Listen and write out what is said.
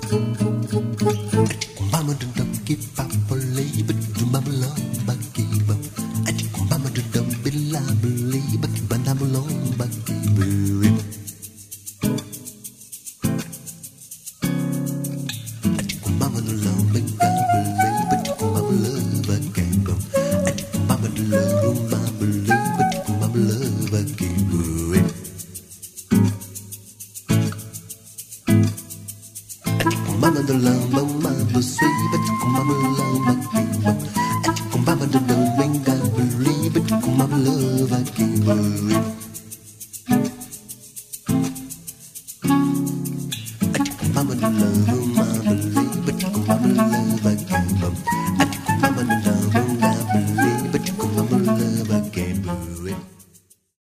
Mama don't give up or leave it to mama love but give up. Mama don't believe it but I'm alone but give it. Mama don't love me but believe it mama love but give up. Mama don't love mama believe it mama love but give it. Mama don't love mama sweet but mama love but give up. Mama don't believe it mama love but give it.